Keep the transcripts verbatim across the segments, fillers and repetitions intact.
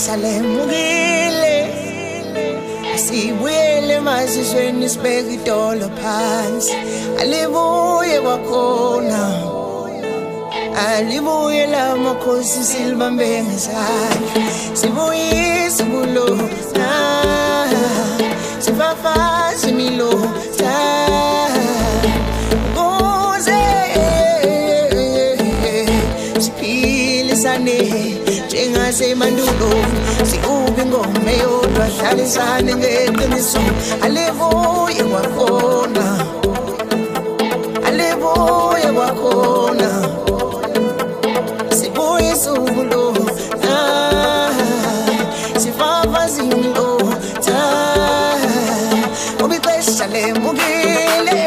ixesha lemukile sibuyele emazizweni sibeke idolo phansi alibuye kwakhona alibuye lamakhosi silibambe ngezandla sibuyise ubulona sifafaze imilota ukuze siphilisane njengasemandulo sikube ingoma eyodwa hlalisane ngeqiniso alibuye kwakhona alibuye kwakhona sibuyise ubulona sifafaze imilota ngoba ixesha lemukile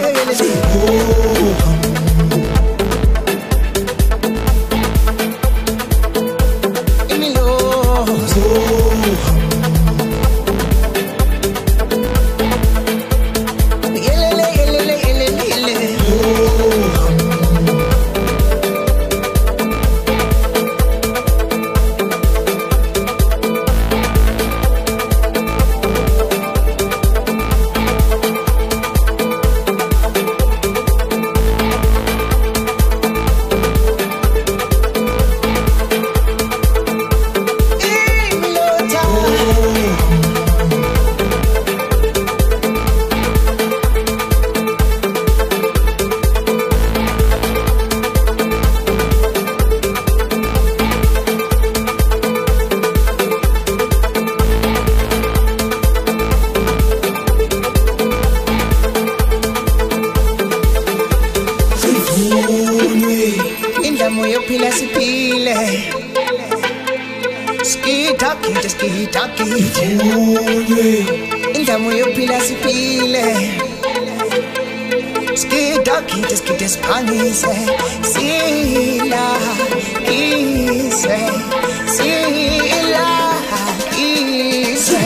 Pila si pile skita kita skita kita indamu yo pila si pile skita kita skita spangise sila ise sila ise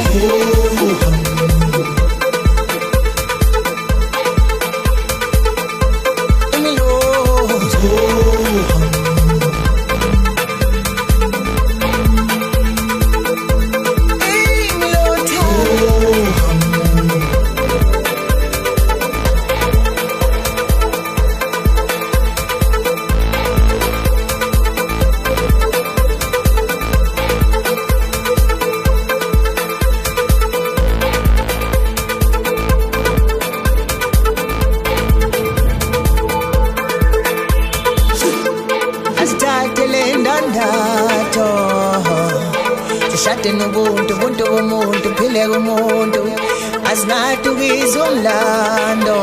Shate nobuntu buntu bomuntu phile komuntu azinatu kizomlando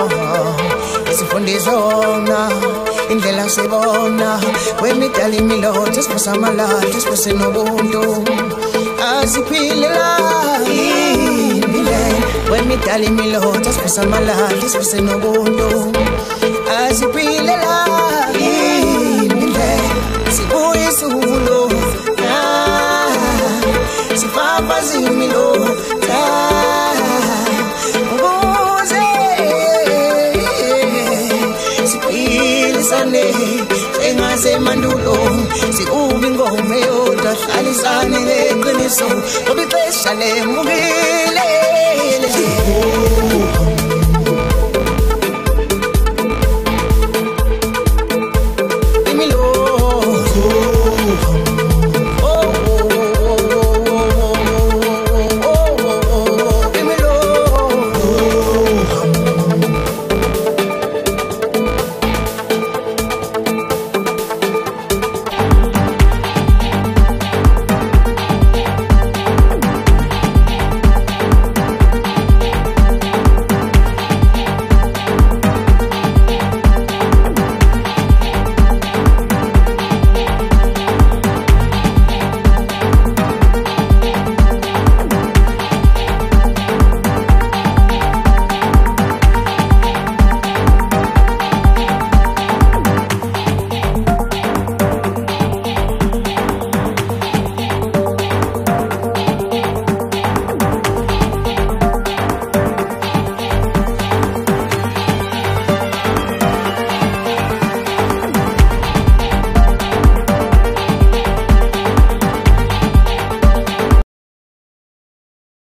isifundisona indlela sibona wemidala imilotha siphosa amalahla siphose nobuntu asiphile la impile wemidala imilotha siphosa amalahla siphose nobuntu asiphile la impile sibuyise ubulona sifafaze imilota ukuze siphilisane njengasemandulo sikube ingoma eyodwa hlalisane ngeqiniso ngoba ixesha lemukile